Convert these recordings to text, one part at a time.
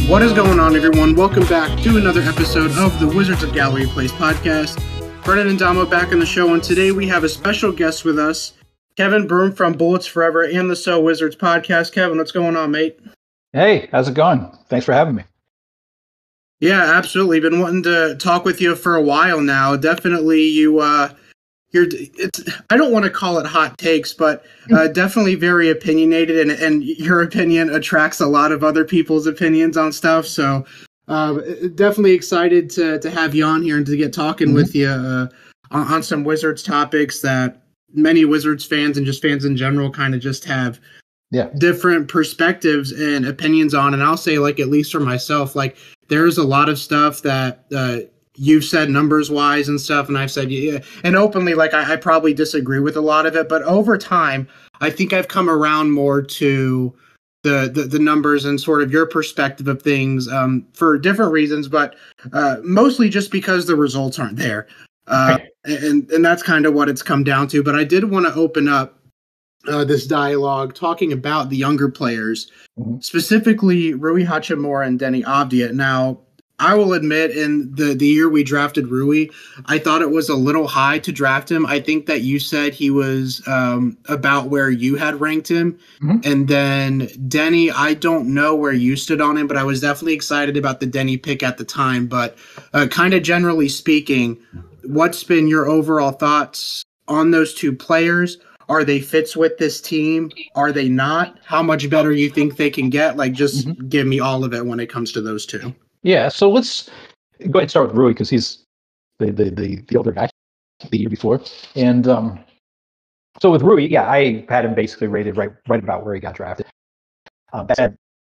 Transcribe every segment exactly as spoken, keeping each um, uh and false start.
What is going on, everyone? Welcome back to another episode of the Wizards of Gallery Place podcast. Brennan and Damo back on the show, and today we have a special guest with us, Kevin Broom from Bullets Forever and the So Wizards podcast. Kevin, what's going on, mate? Hey, how's it going? Thanks for having me. Yeah, absolutely. Been wanting to talk with you for a while now. Definitely, you. Uh, you're. It's. I don't want to call it hot takes, but uh, definitely very opinionated, and and your opinion attracts a lot of other people's opinions on stuff. So, uh, definitely excited to to have you on here and to get talking mm-hmm. with you uh, on, on some Wizards topics that many Wizards fans and just fans in general kind of just have. Yeah. Different perspectives and opinions on. And I'll say, like, at least for myself, like, there's a lot of stuff that uh, you've said numbers wise and stuff. And I've said, yeah, and openly, like, I, I probably disagree with a lot of it. But over time, I think I've come around more to the, the, the numbers and sort of your perspective of things um, for different reasons, but uh, mostly just because the results aren't there. Uh, and, and that's kind of what it's come down to. But I did want to open up Uh, this dialogue talking about the younger players, mm-hmm. specifically Rui Hachimura and Deni Avdija. Now, I will admit, in the, the year we drafted Rui, I thought it was a little high to draft him. I think that you said he was um, about where you had ranked him. Mm-hmm. And then Deni, I don't know where you stood on him, but I was definitely excited about the Deni pick at the time. But uh, kind of generally speaking, what's been your overall thoughts on those two players? Are they fits with this team? Are they not? How much better you think they can get? Like, just mm-hmm. give me all of it when it comes to those two. Yeah, so let's go ahead and start with Rui because he's the, the the the older guy the year before. And um, so with Rui, yeah, I had him basically rated right right about where he got drafted. Um, that said,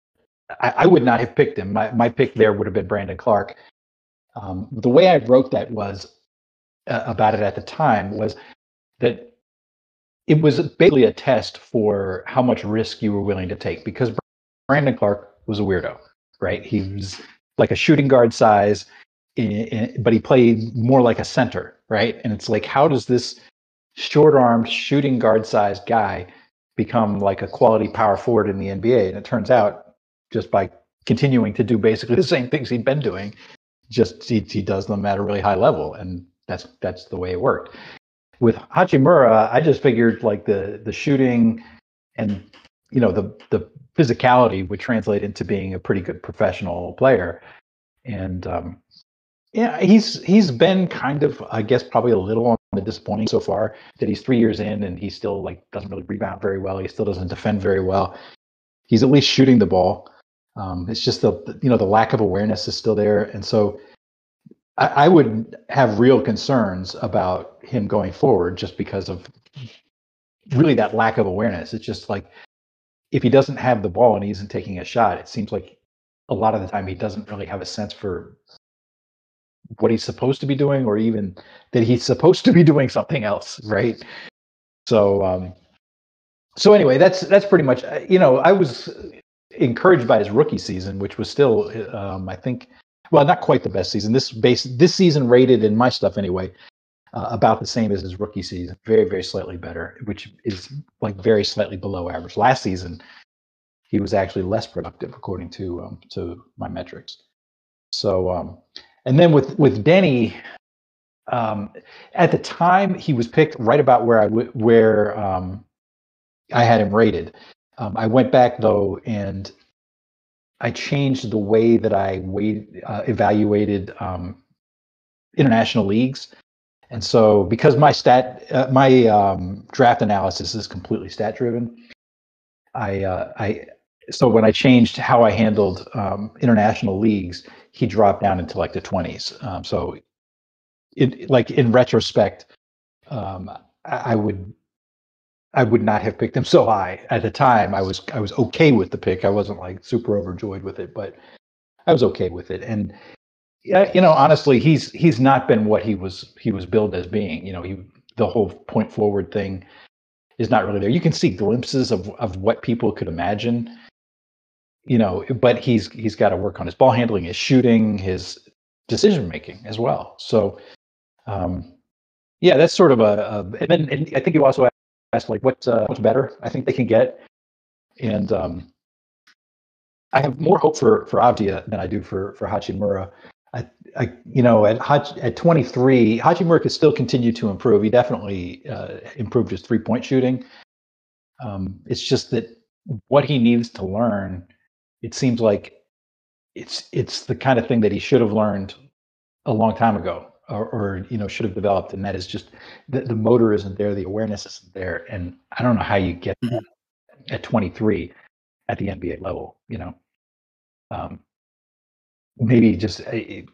I, I would not have picked him. My my pick there would have been Brandon Clarke. Um, the way I wrote that was uh, about it at the time was that it was basically a test for how much risk you were willing to take because Brandon Clarke was a weirdo, right? He was like a shooting guard size, in, in, but he played more like a center, right? And it's like, how does this short-armed shooting guard size guy become like a quality power forward in the N B A? And it turns out just by continuing to do basically the same things he'd been doing, just he, he does them at a really high level. And that's that's the way it worked. With Hachimura, I just figured like the the shooting and you know the the physicality would translate into being a pretty good professional player, and um, yeah, he's he's been kind of I guess probably a little on the disappointing so far that he's three years in and he still like doesn't really rebound very well. He still doesn't defend very well. He's at least shooting the ball. Um, it's just the you know the lack of awareness is still there, and so. I would have real concerns about him going forward just because of really that lack of awareness. It's just like if he doesn't have the ball and he isn't taking a shot, it seems like a lot of the time he doesn't really have a sense for what he's supposed to be doing or even that he's supposed to be doing something else, right? So, um, so anyway, that's that's pretty much, you know, I was encouraged by his rookie season, which was still, um, I think, well, not quite the best season. This base this season rated in my stuff anyway, uh, about the same as his rookie season. Very, very slightly better, which is like very slightly below average. Last season, he was actually less productive according to um, to my metrics. So, um, and then with with Deni, um, at the time he was picked right about where I w- where um, I had him rated. Um, I went back though and. I changed the way that I weighed, uh, evaluated um, international leagues, and so because my stat, uh, my um, draft analysis is completely stat driven, I, uh, I, so when I changed how I handled um, international leagues, he dropped down into like the twenties. Um, so, it like in retrospect, um, I, I would. I would not have picked him so high at the time. I was I was okay with the pick. I wasn't like super overjoyed with it, but I was okay with it. And yeah, you know, honestly, he's he's not been what he was he was billed as being. You know, he the whole point forward thing is not really there. You can see glimpses of of what people could imagine. You know, but he's he's got to work on his ball handling, his shooting, his decision making as well. So, um, yeah, that's sort of a, a and then and I think you also asked like what uh, what's better I think they can get, and um, I have more hope for for Avdia than I do for for Hachimura. I, I you know, at Hach, at twenty-three, Hachimura could still continue to improve. He definitely uh, improved his three point shooting. Um, it's just that what he needs to learn, it seems like it's it's the kind of thing that he should have learned a long time ago, or, or you know, should have developed, and that is just the, the motor isn't there, the awareness isn't there, and I don't know how you get that at twenty-three at the N B A level. You know, um, maybe just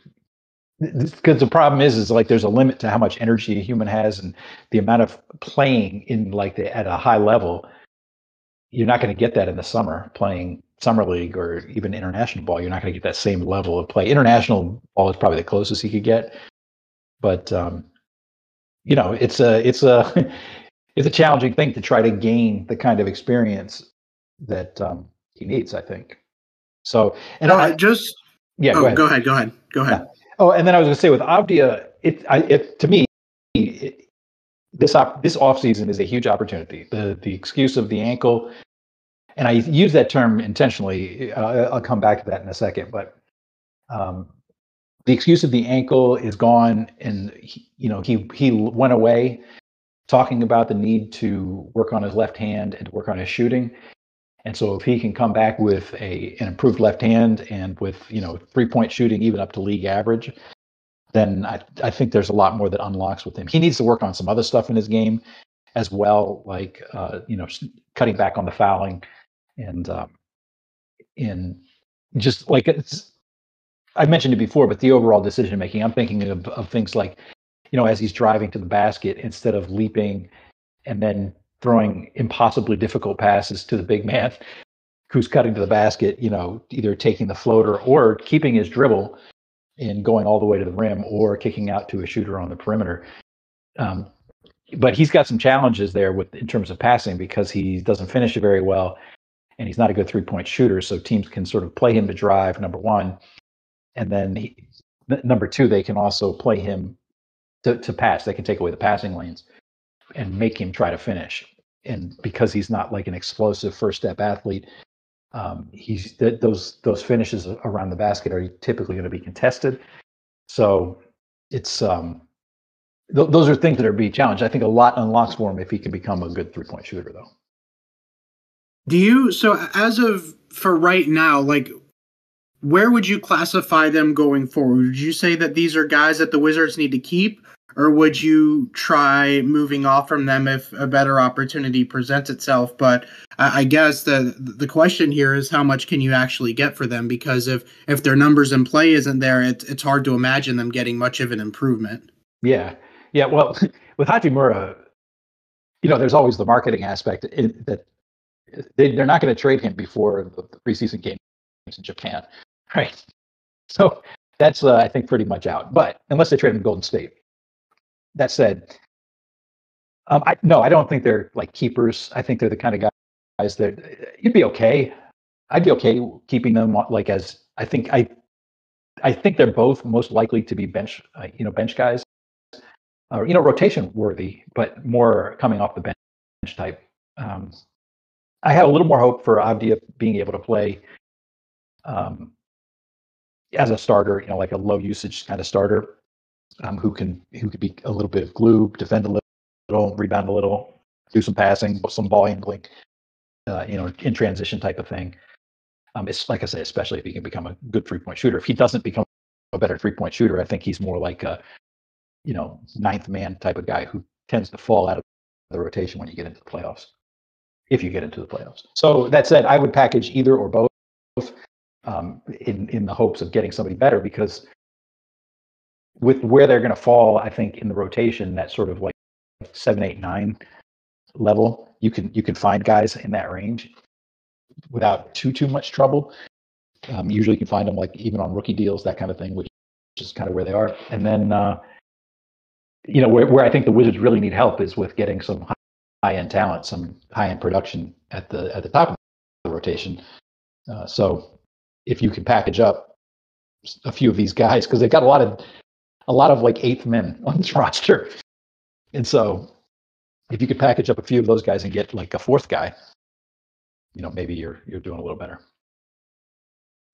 because the problem is, is like there's a limit to how much energy a human has, and the amount of playing in like the, at a high level. You're not going to get that in the summer playing summer league or even international ball. You're not going to get that same level of play. International ball is probably the closest he could get, but um, you know, it's a it's a it's a challenging thing to try to gain the kind of experience that um, he needs, I think. So, and Well, I just yeah, oh, go ahead. go ahead, go ahead, go ahead. Yeah. Oh, and then I was going to say with Avdia, it, I, it to me, it, this op, this off season is a huge opportunity. The the excuse of the ankle, and I use that term intentionally. Uh, I'll come back to that in a second, but um, the excuse of the ankle is gone, and he, you know he he went away talking about the need to work on his left hand and to work on his shooting. And so if he can come back with a an improved left hand and with you know three point shooting even up to league average, then I I think there's a lot more that unlocks with him. He needs to work on some other stuff in his game as well, like uh, you know cutting back on the fouling and um, in just like it's. I mentioned it before, but the overall decision making. I'm thinking of, of things like, you know, as he's driving to the basket, instead of leaping and then throwing impossibly difficult passes to the big man who's cutting to the basket, you know, either taking the floater or keeping his dribble and going all the way to the rim or kicking out to a shooter on the perimeter. Um, but he's got some challenges there with in terms of passing because he doesn't finish it very well and he's not a good three point shooter. So teams can sort of play him to drive, number one. And then he, number two, they can also play him to, to pass. They can take away the passing lanes and make him try to finish. And because he's not like an explosive first step athlete, um, he's th- those those finishes around the basket are typically going to be contested. So it's um, th- those are things that are being challenged. I think a lot unlocks for him if he can become a good three point shooter, though. Do you so as of for right now, like where would you classify them going forward? Would you say that these are guys that the Wizards need to keep, or would you try moving off from them if a better opportunity presents itself? But I, I guess the the question here is how much can you actually get for them? Because if if their numbers in play isn't there, it, it's hard to imagine them getting much of an improvement. Yeah, yeah. Well, with Hachimura, you know, there's always the marketing aspect in, that they, they're not going to trade him before the, the preseason games in Japan, right? So that's uh, I think pretty much out. But unless they trade him to Golden State. That said, um, I no, I don't think they're like keepers. I think they're the kind of guys that you'd be okay. I'd be okay keeping them like as I think I I think they're both most likely to be bench uh, you know bench guys or you know rotation worthy, but more coming off the bench type. Um, I have a little more hope for Avdia being able to play um, as a starter, you know, like a low usage kind of starter um, who can who could be a little bit of glue, defend a little, rebound a little, do some passing, some ball handling, uh, you know, in transition type of thing. Um, it's like I say, especially if he can become a good three point shooter. If he doesn't become a better three point shooter, I think he's more like a you know ninth man type of guy who tends to fall out of the rotation when you get into the playoffs. If you get into the playoffs. So that said, I would package either or both um, in in the hopes of getting somebody better because with where they're going to fall, I think in the rotation, that sort of like seven, eight, nine level, you can you can find guys in that range without too too much trouble. Um, usually, you can find them like even on rookie deals, that kind of thing, which is kind of where they are. And then, uh, you know, where where I think the Wizards really need help is with getting some high end talent, some high end production at the at the top of the rotation. Uh, so, if you can package up a few of these guys, because they've got a lot of a lot of like eighth men on this roster. And so if you could package up a few of those guys and get like a fourth guy, you know, maybe you're you're doing a little better.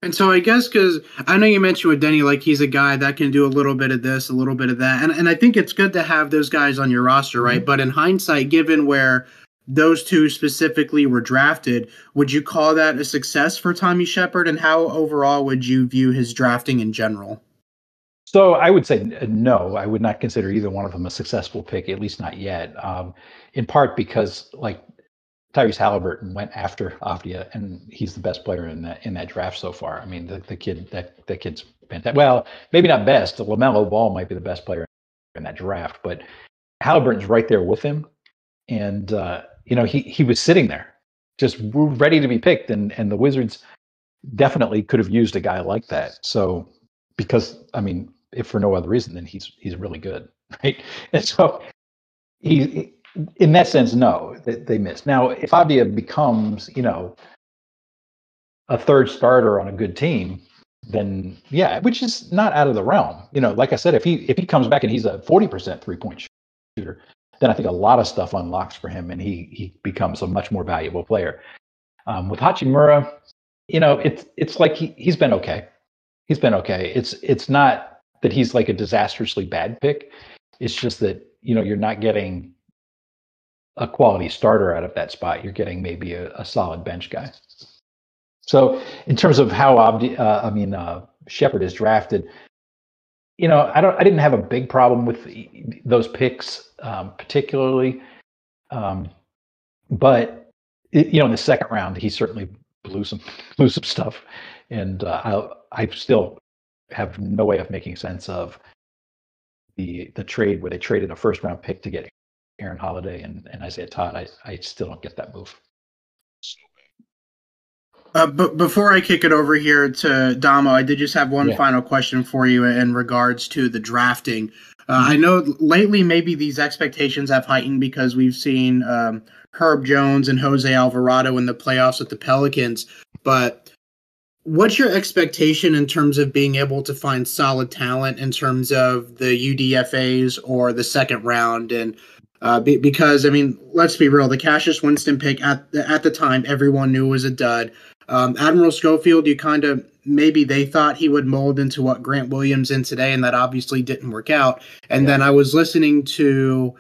And so I guess because I know you mentioned with Denny, like he's a guy that can do a little bit of this, a little bit of that, and and I think it's good to have those guys on your roster, right? Mm-hmm. But in hindsight, given where those two specifically were drafted, would you call that a success for Tommy Shepard? And how overall would you view his drafting in general? So I would say no. I would not consider either one of them a successful pick, at least not yet. Um, in part because like Tyrese Halliburton went after Avdia, and he's the best player in that in that draft so far. I mean, the, the kid that the kid's fantastic. Well, maybe not best. LaMelo Ball might be the best player in that draft, but Halliburton's right there with him, and uh, you know he he was sitting there, just ready to be picked, and and the Wizards definitely could have used a guy like that. So because I mean, if for no other reason, then he's he's really good, right? And so he in that sense, no, they, they missed. Now, if Avdia becomes, you know, a third starter on a good team, then yeah, which is not out of the realm. You know, like I said, if he if he comes back and he's a forty percent three point shooter, then I think a lot of stuff unlocks for him, and he he becomes a much more valuable player. Um, with Hachimura, you know, it's it's like he he's been okay. He's been okay. It's it's not that he's like a disastrously bad pick. It's just that you know you're not getting a quality starter out of that spot. You're getting maybe a, a solid bench guy. So in terms of how Abdi, uh, I mean uh, Shepard is drafted, you know, I don't, I didn't have a big problem with the, those picks um, particularly, um, but it, you know, in the second round, he certainly blew some blew some stuff, and uh, I I still have no way of making sense of the the trade where they traded a first round pick to get Aaron Holiday and, and Isaiah Todd. I, I still don't get that move. Uh, but before I kick it over here to Damo, I did just have one Yeah. final question for you in regards to the drafting. Uh, mm-hmm. I know lately maybe these expectations have heightened because we've seen um, Herb Jones and Jose Alvarado in the playoffs with the Pelicans. But what's your expectation in terms of being able to find solid talent in terms of the U D F As or the second round? And uh, be, because, I mean, let's be real, the Cassius Winston pick at the, at the time, everyone knew was a dud. Um, Admiral Schofield, you kind of maybe they thought he would mold into what Grant Williams in today, and that obviously didn't work out. And yeah. Then I was listening to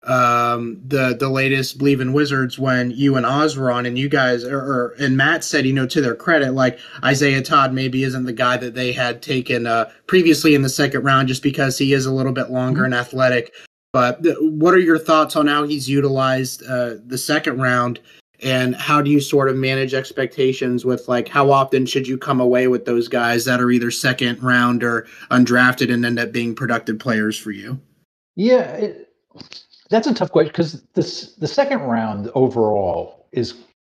um, the the latest Believe in Wizards when you and Oz were on, and you guys or, or and Matt said, you know, to their credit, like Isaiah Todd maybe isn't the guy that they had taken uh, previously in the second round just because he is a little bit longer mm-hmm. and athletic. But th- what are your thoughts on how he's utilized uh, the second round? And how do you sort of manage expectations with, like, how often should you come away with those guys that are either second round or undrafted and end up being productive players for you? Yeah, it, that's a tough question because this the second round overall is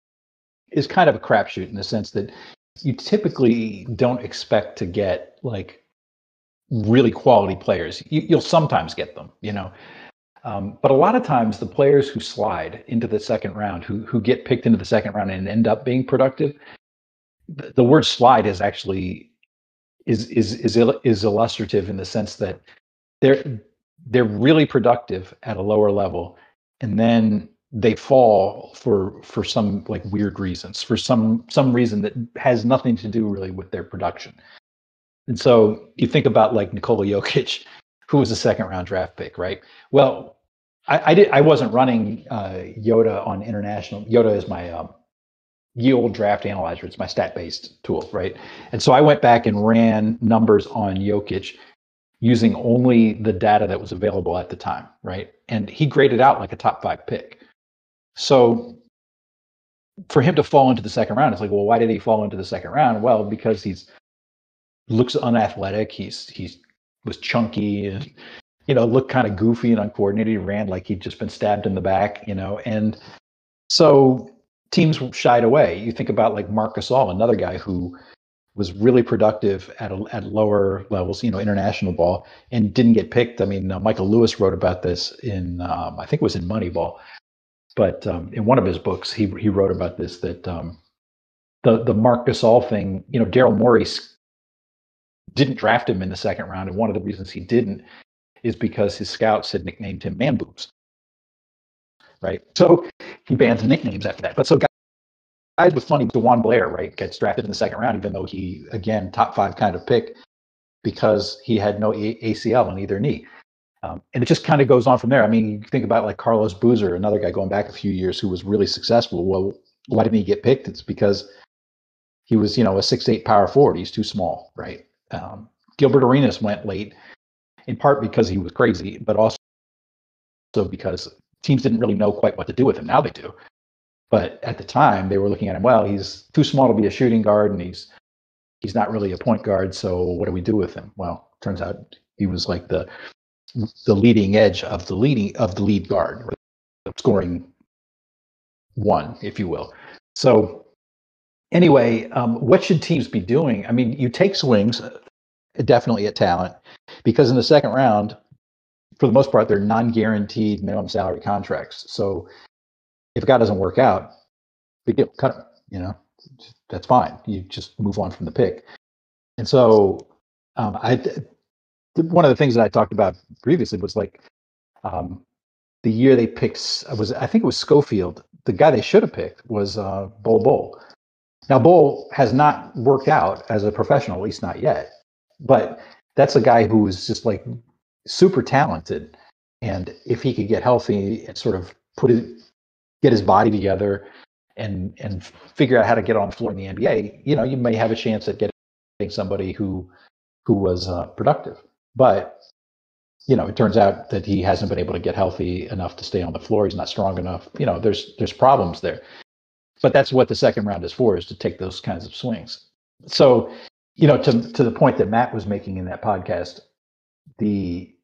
is kind of a crapshoot in the sense that you typically don't expect to get like really quality players. You, you'll sometimes get them, you know. Um, but a lot of times the players who slide into the second round, who who get picked into the second round and end up being productive, the, the word slide is actually is is is is illustrative in the sense that they're they're really productive at a lower level, and then they fall for for some like weird reasons, for some some reason that has nothing to do really with their production. And so you think about like Nikola Jokic, who was a second round draft pick, right? Well, I, I did. I wasn't running uh, Yoda on international. Yoda is my um, yield draft analyzer. It's my stat based tool, right? And so I went back and ran numbers on Jokic using only the data that was available at the time, right? And he graded out like a top five pick. So for him to fall into the second round, it's like, well, why did he fall into the second round? Well, because he's looks unathletic. He's he's was chunky and, you know, looked kind of goofy and uncoordinated. He ran like he'd just been stabbed in the back, you know, and so teams shied away. You think about like Marc Gasol, another guy who was really productive at a, at lower levels, you know, international ball, and didn't get picked. I mean, uh, Michael Lewis wrote about this in, um, I think it was in Moneyball, but um, in one of his books, he he wrote about this, that um, the the Marc Gasol thing, you know, Daryl Morey didn't draft him in the second round, and one of the reasons he didn't is because his scouts had nicknamed him Man Boobs, right? So he bans nicknames after that. But so was funny. DeJuan Blair, right, gets drafted in the second round, even though he, again, top five kind of pick because he had no A C L in either knee. Um, and it just kind of goes on from there. I mean, you think about like Carlos Boozer, another guy going back a few years who was really successful. Well, why didn't he get picked? It's because he was, you know, a six eight power forward. He's too small, right? Um, Gilbert Arenas went late, in part because he was crazy, but also because teams didn't really know quite what to do with him. Now they do. But at the time, they were looking at him, well, he's too small to be a shooting guard, and he's he's not really a point guard, so what do we do with him? Well, turns out he was like the the leading edge of the leading of the lead guard, or the scoring one, if you will. So anyway, um, what should teams be doing? I mean, you take swings, uh, definitely at talent, because in the second round, for the most part, they're non-guaranteed minimum salary contracts. So if a guy doesn't work out, big deal, cut him. You know, that's fine. You just move on from the pick. And so um, I. One of the things that I talked about previously was like um, the year they picked was I think it was Schofield. The guy they should have picked was uh, Bol Bol. Now Bol has not worked out as a professional, at least not yet. But that's a guy who is just like super talented, and if he could get healthy and sort of put it, get his body together, and and figure out how to get on the floor in the N B A, you know, you may have a chance at getting somebody who who was uh, productive. But, you know, it turns out that he hasn't been able to get healthy enough to stay on the floor. He's not strong enough. You know, there's there's problems there. But that's what the second round is for, is to take those kinds of swings. So, you know, to to the point that Matt was making in that podcast, the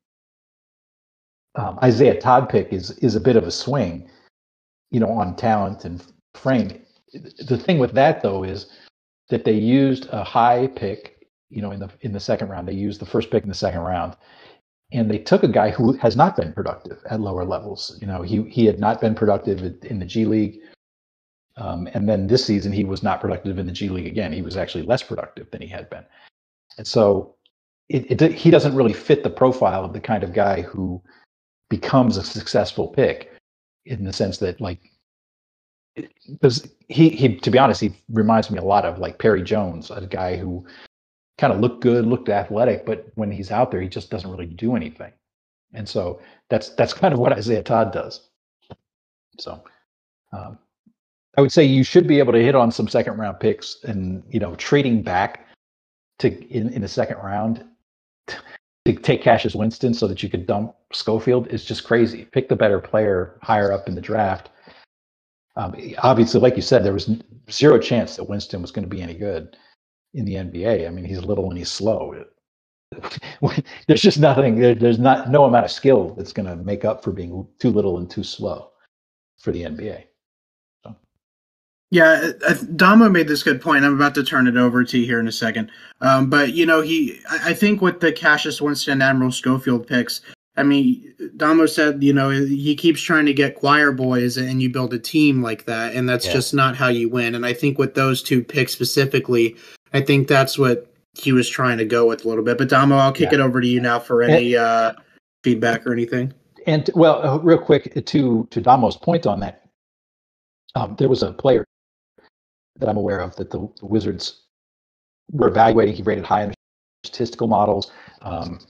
um, Isaiah Todd pick is is a bit of a swing, you know, on talent and frame. The thing with that, though, is that they used a high pick. You know, in the in the second round, they used the first pick in the second round, and they took a guy who has not been productive at lower levels. You know, he he had not been productive in the G League, um, and then this season he was not productive in the G League again. He was actually less productive than he had been, and so it, it he doesn't really fit the profile of the kind of guy who becomes a successful pick, in the sense that like because he he to be honest, he reminds me a lot of like Perry Jones, a guy who kind of looked good, looked athletic, but when he's out there, he just doesn't really do anything. And so that's that's kind of what Isaiah Todd does. So um, I would say you should be able to hit on some second round picks, and you know, trading back to in, in the second round to take Cassius Winston so that you could dump Schofield is just crazy. Pick the better player higher up in the draft. Um, obviously, like you said, there was zero chance that Winston was going to be any good in the N B A. I mean, he's little and he's slow. There's just nothing. There, there's not no amount of skill that's going to make up for being too little and too slow for the N B A. So. Yeah, Damo made this good point. I'm about to turn it over to you here in a second. Um, but you know, he, I think with the Cassius Winston, Admiral Schofield picks, I mean, Damo said, you know, he keeps trying to get choir boys, and you build a team like that, and that's yeah. just not how you win. And I think with those two picks specifically, I think that's what he was trying to go with a little bit. But Damo, I'll kick yeah. it over to you now for any and, uh, feedback or anything. And well, uh, real quick to to Damo's point on that, um, there was a player that I'm aware of that the, the Wizards were evaluating. He rated high in the statistical models, um,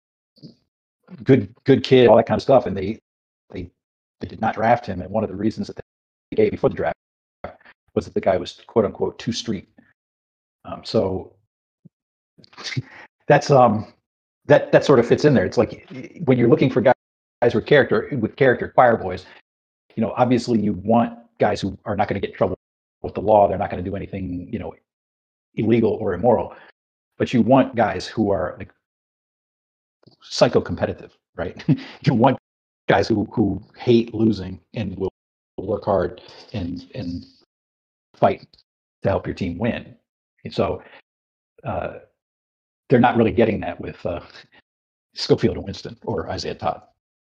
good good kid, all that kind of stuff, and they they they did not draft him. And one of the reasons that they gave before the draft was that the guy was quote unquote too street. Um, so that's um that that sort of fits in there. It's like when you're looking for guys with character with character choir boys, you know, obviously you want guys who are not going to get in trouble with the law. They're not going to do anything, you know, illegal or immoral. But you want guys who are like psycho-competitive, right? You want guys who who hate losing and will work hard and and fight to help your team win. And so uh, they're not really getting that with uh, Schofield and Winston or Isaiah Todd.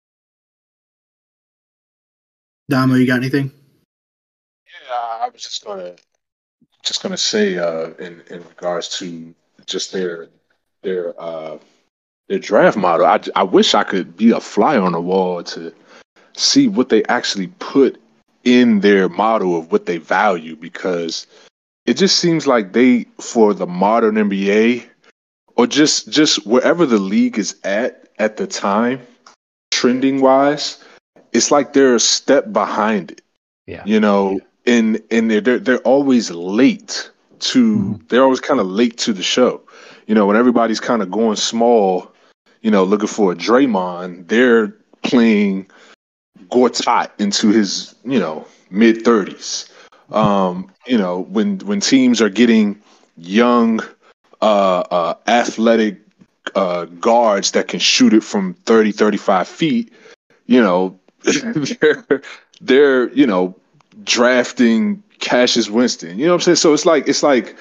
Damo, you got anything? Yeah, I was just gonna just gonna say uh, in in regards to just their their uh, their draft model. I, I wish I could be a fly on the wall to see what they actually put in their model of what they value, because it just seems like they, for the modern N B A, or just just wherever the league is at at the time, trending wise, it's like they're a step behind it. Yeah. You know, and and they're they're, they're always late to Mhm. they're always kind of late to the show. You know, when everybody's kind of going small, you know, looking for a Draymond, they're playing Gortat into his, you know, mid thirties. Um, you know, when when teams are getting young, uh, uh, athletic uh, guards that can shoot it from thirty, thirty-five feet, you know, they're they're you know drafting Cassius Winston. You know what I'm saying? So it's like it's like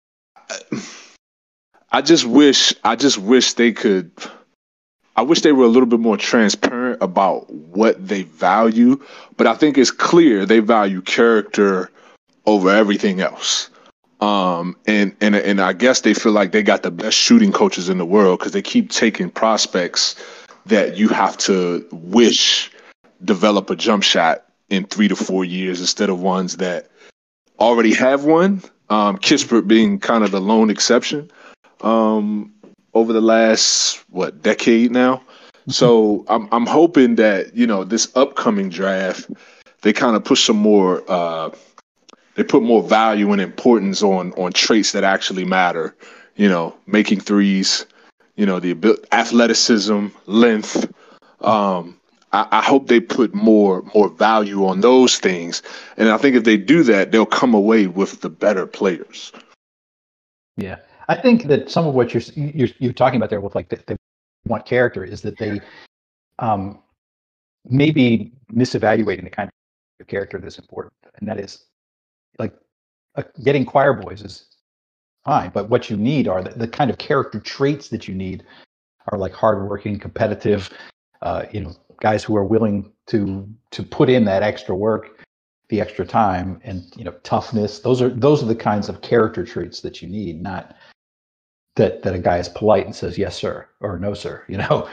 I just wish I just wish they could. I wish they were a little bit more transparent about what they value, but I think it's clear they value character over everything else. Um, and and and I guess they feel like they got the best shooting coaches in the world because they keep taking prospects that you have to wish develop a jump shot in three to four years instead of ones that already have one. Um, Kispert being kind of the lone exception. Um, over the last what decade now. So I'm I'm hoping that, you know, this upcoming draft they kind of push some more uh, they put more value and importance on on traits that actually matter. You know, making threes, you know, the abil- athleticism, length. Um, I, I hope they put more more value on those things, and I think if they do that, they'll come away with the better players. Yeah, I think that some of what you're you're, you're talking about there with like the, they want character is that they um, maybe misevaluating the kind of character that's important, and that is like uh, getting choir boys is fine, but what you need are the, the kind of character traits that you need are like hardworking, competitive, uh, you know, guys who are willing to to put in that extra work, the extra time, and you know, toughness. Those are those are the kinds of character traits that you need, not that that a guy is polite and says yes sir or no sir, you know.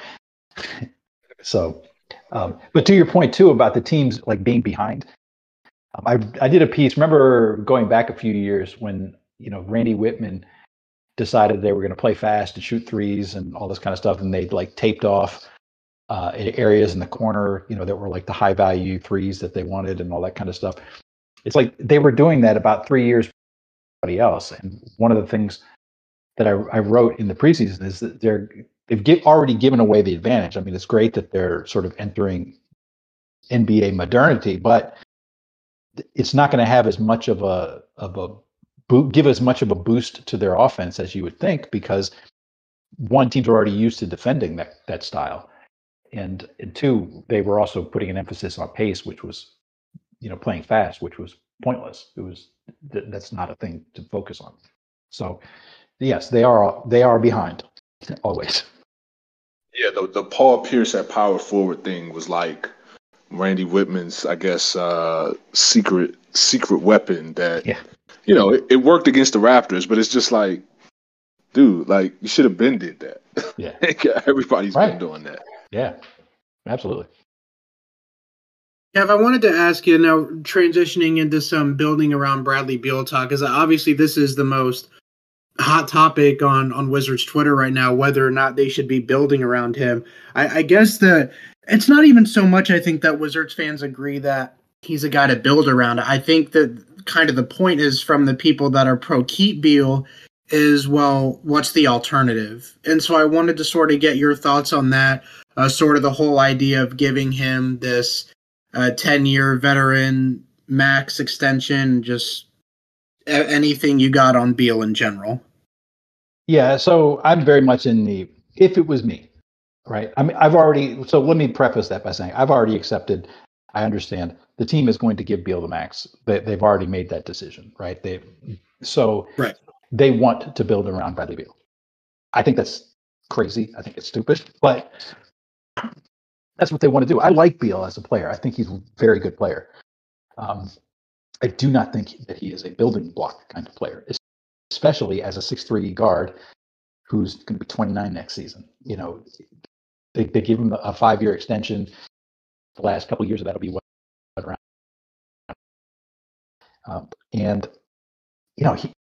So, um, but to your point too about the teams like being behind, um, I I did a piece. Remember going back a few years when you know Randy Whitman decided they were going to play fast and shoot threes and all this kind of stuff, and they like taped off uh, areas in the corner, you know, that were like the high value threes that they wanted and all that kind of stuff. It's like they were doing that about three years before everybody else. And one of the things that I, I wrote in the preseason is that they're they've get, already given away the advantage. I mean, it's great that they're sort of entering N B A modernity, but it's not going to have as much of a of a boot, give as much of a boost to their offense as you would think, because one, teams are already used to defending that that style, and, and two, they were also putting an emphasis on pace, which was, you know, playing fast, which was pointless. It was th- that's not a thing to focus on. So yes, they are they are behind always. Yeah, the the Paul Pierce at power forward thing was like Randy Whitman's, I guess, uh, secret secret weapon that, Yeah, you know, it, it worked against the Raptors, but it's just like, dude, like you should have been did that. yeah, Everybody's been right. doing that. Yeah, absolutely. Kev, I wanted to ask you now, transitioning into some building around Bradley Beal talk, because obviously this is the most hot topic on on Wizards Twitter right now, whether or not they should be building around him. I, I guess that it's not even so much. I think that Wizards fans agree that he's a guy to build around. I think that kind of the point is from the people that are pro keep Beal is, well, what's the alternative? And so I wanted to sort of get your thoughts on that. Uh, sort of the whole idea of giving him this uh, ten-year veteran max extension, just a- anything you got on Beal in general. Yeah, so I'm very much in the if it was me, right? I mean, I've already. So let me preface that by saying I've already accepted. I understand the team is going to give Beal the max. They, they've already made that decision, right? They so Right. they want to build around Bradley Beal. I think that's crazy. I think it's stupid, but that's what they want to do. I like Beal as a player. I think he's a very good player. Um, I do not think that he is a building block kind of player, especially as a six three guard who's going to be twenty-nine next season. You know, they, they give him a five year extension. The last couple of years of that'll be what, around Um, and, you know, he,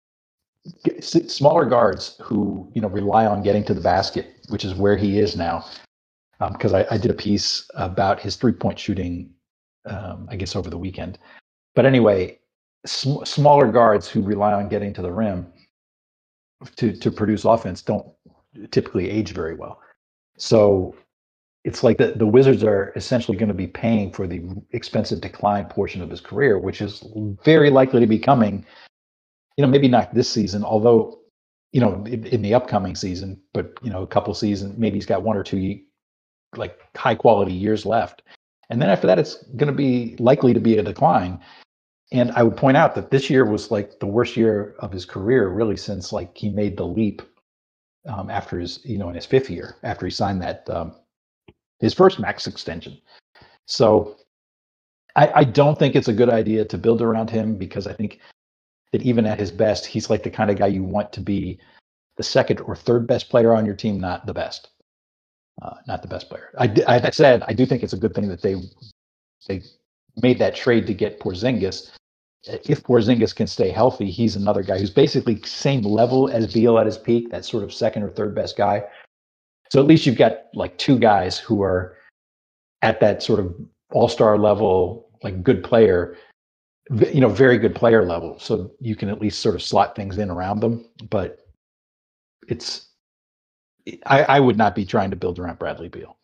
smaller guards who, you know, rely on getting to the basket, which is where he is now. Because um, I, I did a piece about his three-point shooting, um, I guess, over the weekend. But anyway, sm- smaller guards who rely on getting to the rim to to produce offense don't typically age very well. So it's like the, the Wizards are essentially going to be paying for the expensive decline portion of his career, which is very likely to be coming, you know, maybe not this season, although, you know, in, in the upcoming season, but, you know, a couple seasons, maybe he's got one or two like high quality years left. And then after that, it's going to be likely to be a decline. And I would point out that this year was like the worst year of his career, really, since like he made the leap um, after his, you know, in his fifth year, after he signed that, um, his first max extension. So I, I don't think it's a good idea to build around him, because I think that even at his best, he's like the kind of guy you want to be the second or third best player on your team, not the best. Uh, not the best player. I, I said I do think it's a good thing that they they made that trade to get Porzingis. If Porzingis can stay healthy, he's another guy who's basically same level as Beal at his peak, that sort of second or third best guy. So at least you've got like two guys who are at that sort of all-star level, like good player, you know, very good player level. So you can at least sort of slot things in around them. But it's I, I would not be trying to build around Bradley Beal.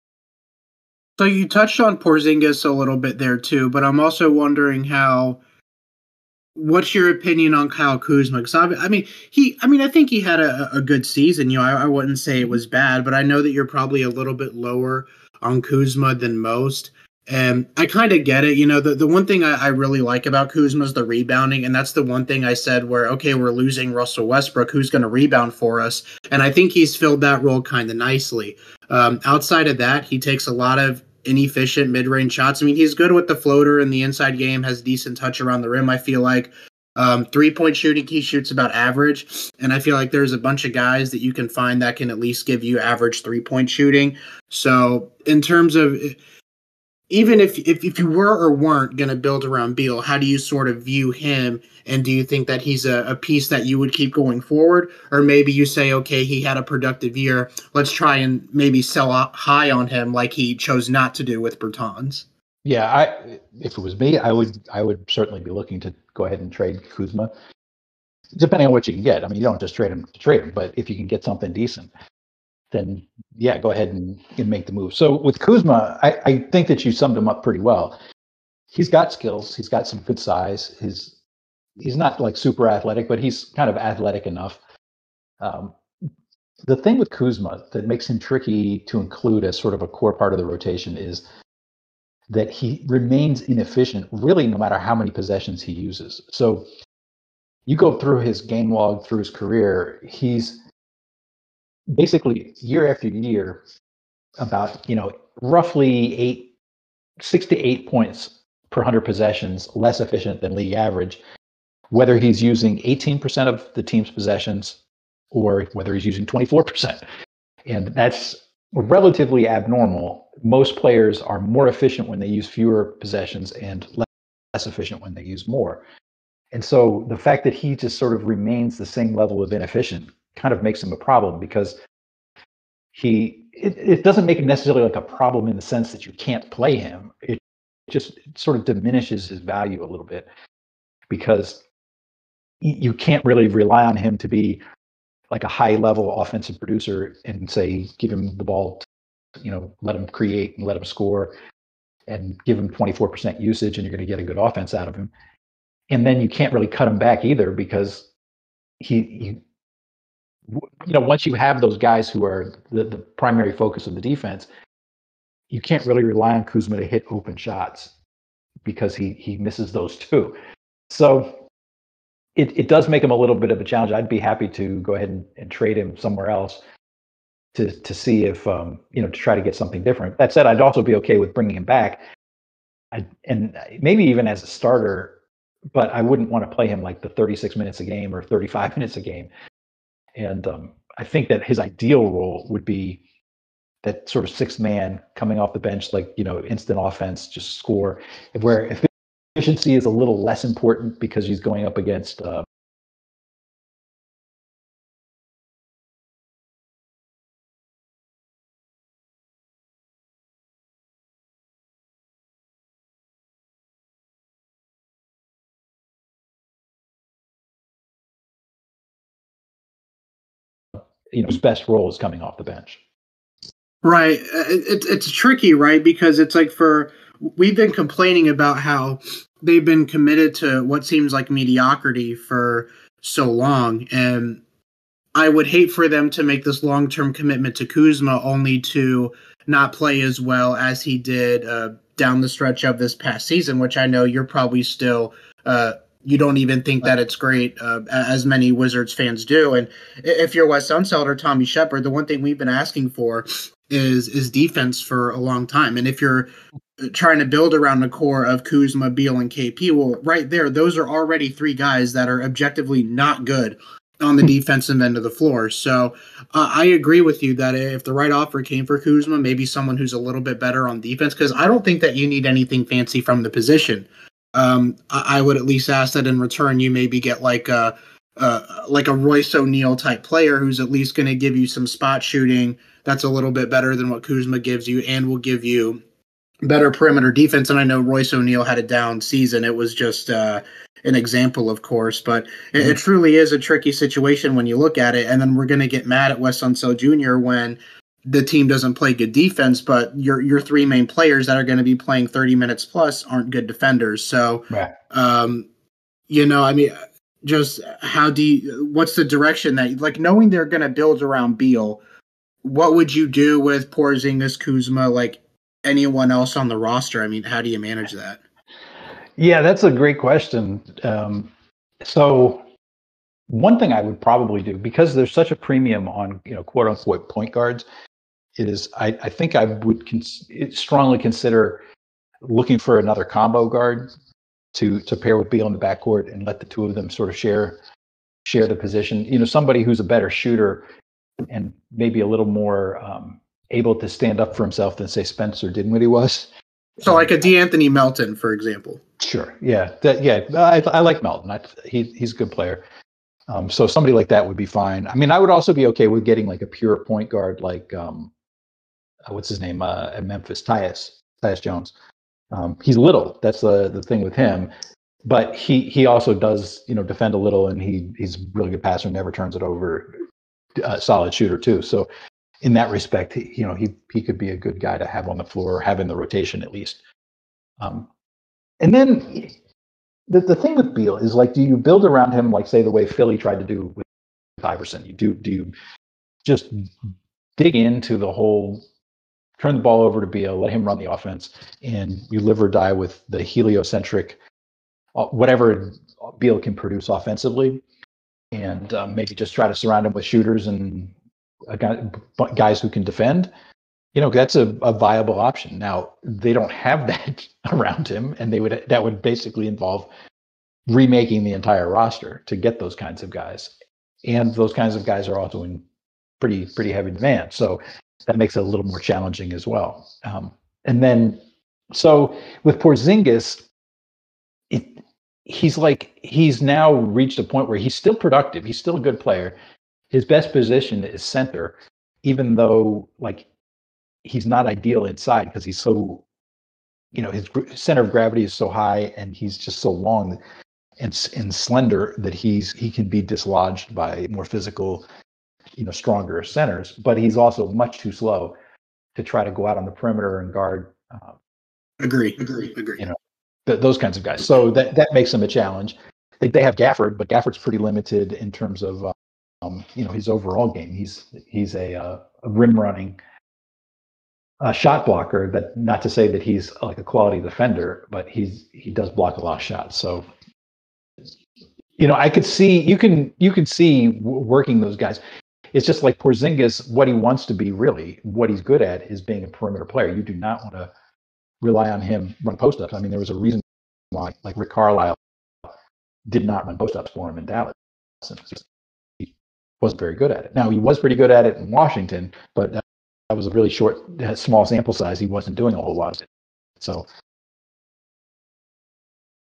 So you touched on Porzingis a little bit there too, but I'm also wondering how. What's your opinion on Kyle Kuzma? Because I, I mean, he, I mean, I think he had a, a good season. You know, I, I wouldn't say it was bad, but I know that you're probably a little bit lower on Kuzma than most. And I kind of get it. You know, the, the one thing I, I really like about Kuzma is the rebounding. And that's the one thing I said where, okay, we're losing Russell Westbrook. Who's going to rebound for us? And I think he's filled that role kind of nicely. Um, outside of that, he takes a lot of inefficient mid-range shots. I mean, he's good with the floater in the inside game, has decent touch around the rim, I feel like. Um, three-point shooting, he shoots about average. And I feel like there's a bunch of guys that you can find that can at least give you average three-point shooting. So in terms of... Even if, if if you were or weren't going to build around Beal, how do you sort of view him? And do you think that he's a, a piece that you would keep going forward? Or maybe you say, okay, he had a productive year. Let's try and maybe sell high on him like he chose not to do with Bertans. Yeah, I if it was me, I would I would certainly be looking to go ahead and trade Kuzma, depending on what you can get. I mean, you don't just trade him to trade him, but if you can get something decent, then yeah, go ahead and, and make the move. So with Kuzma, I, I think that you summed him up pretty well. He's got skills. He's got some good size. His he's not like super athletic, but he's kind of athletic enough. Um, the thing with Kuzma that makes him tricky to include as sort of a core part of the rotation is that he remains inefficient, really, no matter how many possessions he uses. So you go through his game log, through his career, he's basically year after year about, you know, roughly eight, six to eight points per one hundred possessions less efficient than league average, whether he's using eighteen percent of the team's possessions or whether he's using twenty-four percent. And that's relatively abnormal. Most players are more efficient when they use fewer possessions and less efficient when they use more. And so the fact that he just sort of remains the same level of inefficient kind of makes him a problem, because he it, it doesn't make him necessarily like a problem in the sense that you can't play him. It just it sort of diminishes his value a little bit, because you can't really rely on him to be like a high level offensive producer and say, give him the ball, you know, let him create and let him score and give him twenty-four percent usage and you're going to get a good offense out of him. And then you can't really cut him back either, because he, he you know, once you have those guys who are the, the primary focus of the defense, you can't really rely on Kuzma to hit open shots because he he misses those too. So it, it does make him a little bit of a challenge. I'd be happy to go ahead and, and trade him somewhere else to to see if, um, you know, to try to get something different. That said, I'd also be okay with bringing him back, I, and maybe even as a starter, but I wouldn't want to play him like the thirty-six minutes a game or thirty-five minutes a game. And um, I think that his ideal role would be that sort of sixth man coming off the bench, like, you know, instant offense, just score. Where if efficiency is a little less important because he's going up against uh, you know, his best role is coming off the bench. Right. It's it's tricky, right? Because it's like for we've been complaining about how they've been committed to what seems like mediocrity for so long, and I would hate for them to make this long-term commitment to Kuzma only to not play as well as he did uh, down the stretch of this past season, which I know you're probably still uh, you don't even think that it's great, uh, as many Wizards fans do. And if you're Wes Unseld or Tommy Shepard, the one thing we've been asking for is is defense for a long time. And if you're trying to build around the core of Kuzma, Beal, and K P, well, right there, those are already three guys that are objectively not good on the defensive end of the floor. So uh, I agree with you that if the right offer came for Kuzma, maybe someone who's a little bit better on defense, because I don't think that you need anything fancy from the position. Um, I, I would at least ask that in return you maybe get like a uh, like a Royce O'Neal type player who's at least going to give you some spot shooting that's a little bit better than what Kuzma gives you and will give you better perimeter defense. And I know Royce O'Neal had a down season. It was just uh, an example, of course, but mm-hmm. it, it truly is a tricky situation when you look at it. And then we're going to get mad at Wes Unseld Junior when the team doesn't play good defense, but your your three main players that are going to be playing thirty minutes plus aren't good defenders. So, right. um, you know, I mean, just how do you, what's the direction that, like, knowing they're going to build around Beal, what would you do with Porzingis, Kuzma, like anyone else on the roster? I mean, how do you manage that? Yeah, that's a great question. Um, so one thing I would probably do, because there's such a premium on, you know, quote unquote point guards, is I, I think I would cons- strongly consider looking for another combo guard to to pair with Beal in the backcourt and let the two of them sort of share share the position. You know, somebody who's a better shooter and maybe a little more um, able to stand up for himself than, say, Spencer Dinwiddie was. So like a DeAnthony Melton, for example. Sure. Yeah. That, yeah. I, I like Melton. I, he, he's a good player. Um, so somebody like that would be fine. I mean, I would also be okay with getting like a pure point guard, like um, uh, what's his name uh, at Memphis, Tyus, Tyus Jones. Um, he's little. That's the the thing with him. But he he also does, you know, defend a little, and he he's a really good passer, never turns it over. A solid shooter too. So in that respect, he, you know, he he could be a good guy to have on the floor, have in the rotation at least. Um, and then the the thing with Beal is, like, do you build around him like, say, the way Philly tried to do with Iverson? You do do you just dig into the whole, turn the ball over to Beal, let him run the offense, and you live or die with the heliocentric, uh, whatever Beal can produce offensively. And um, maybe just try to surround him with shooters and uh, guys who can defend. You know, that's a, a viable option. Now, they don't have that around him, and they would that would basically involve remaking the entire roster to get those kinds of guys. And those kinds of guys are also in pretty pretty heavy demand, so that makes it a little more challenging as well. Um, and then, so with Porzingis, it. He's like, he's now reached a point where he's still productive. He's still a good player. His best position is center, even though, like, he's not ideal inside because he's so, you know, his center of gravity is so high and he's just so long and, and slender that he's he can be dislodged by more physical, you know, stronger centers. But he's also much too slow to try to go out on the perimeter and guard. Uh, agree, agree, agree. You know, th- those kinds of guys. So that that makes him a challenge. They, they have Gafford, but Gafford's pretty limited in terms of, um, you know, his overall game. He's he's a, uh, a rim running uh, shot blocker. But not to say that he's like a quality defender, but he's he does block a lot of shots. So, you know, I could see you can you can see w- working those guys. It's just like Porzingis, what he wants to be, really, what he's good at is being a perimeter player. You do not want to rely on him run post-ups. I mean, there was a reason why, like, Rick Carlisle did not run post-ups for him in Dallas. He wasn't very good at it. Now, he was pretty good at it in Washington, but that was a really short, small sample size. He wasn't doing a whole lot of it. So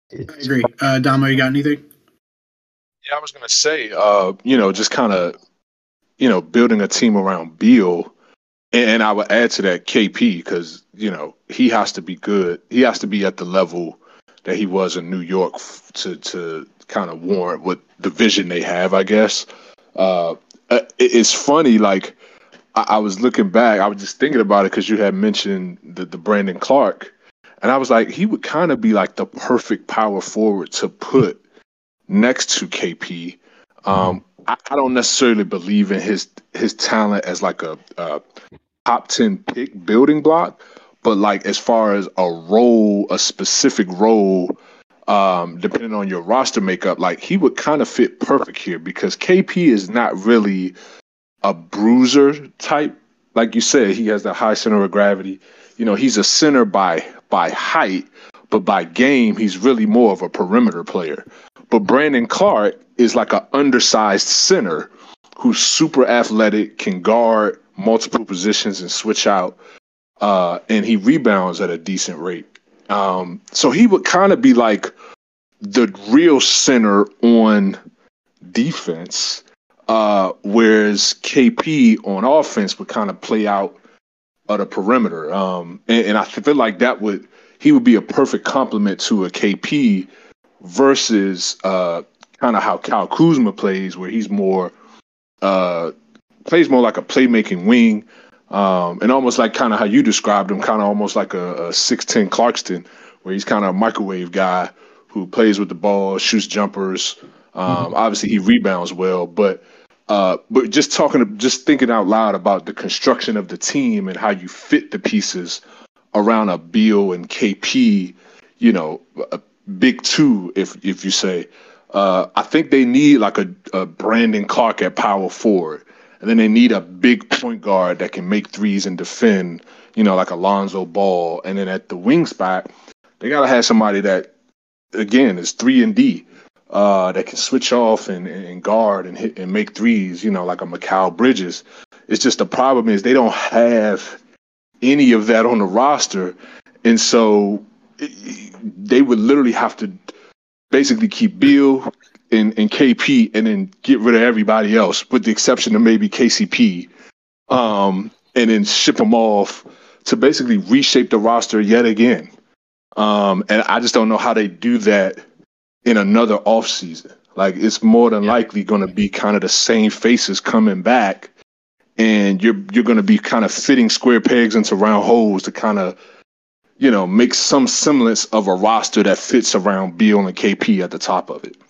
I agree. Uh, Damo, you got anything? Yeah, I was gonna say, uh, you know, just kind of, you know, building a team around Beal, and, and I would add to that K P because you know he has to be good. He has to be at the level that he was in New York f- to to kind of warrant what the vision they have, I guess. Uh, uh, it, it's funny, like I, I was looking back, I was just thinking about it because you had mentioned the the Brandon Clark, and I was like, he would kind of be like the perfect power forward to put next to K P. Um, I, I don't necessarily believe in his his talent as like a, a top ten pick building block, but like as far as a role, a specific role, um, depending on your roster makeup, like he would kind of fit perfect here because K P is not really a bruiser type. Like you said, he has the high center of gravity. You know, he's a center by by height, but by game, he's really more of a perimeter player. But Brandon Clark is like an undersized center who's super athletic, can guard multiple positions and switch out, uh, and he rebounds at a decent rate. Um, so he would kind of be like the real center on defense, uh, whereas K P on offense would kind of play out of the perimeter. Um, and, and I feel like that would he would be a perfect complement to a K P versus uh, kind of how Kyle Kuzma plays, where he's more uh, plays more like a playmaking wing, um, and almost like kind of how you described him, kind of almost like a, a six ten Clarkston, where he's kind of a microwave guy who plays with the ball, shoots jumpers. Um, mm-hmm. Obviously, he rebounds well, but uh, but just talking, just thinking out loud about the construction of the team and how you fit the pieces around a Beal and K P, you know, a big two, if if you say. Uh, I think they need like a, a Brandon Clark at power forward. And then they need a big point guard that can make threes and defend, you know, like Alonzo Ball. And then at the wing spot, they got to have somebody that, again, is three and D, uh, that can switch off and, and guard and hit and make threes, you know, like a Mikal Bridges. It's just the problem is they don't have any of that on the roster. And so it, they would literally have to basically keep Beal and, and K P and then get rid of everybody else, with the exception of maybe K C P, um, and then ship them off to basically reshape the roster yet again. Um, and I just don't know how they do that in another offseason. Like, it's more than likely going to be kind of the same faces coming back, and you're you're going to be kind of fitting square pegs into round holes to kind of, you know, make some semblance of a roster that fits around Beal and K P at the top of it.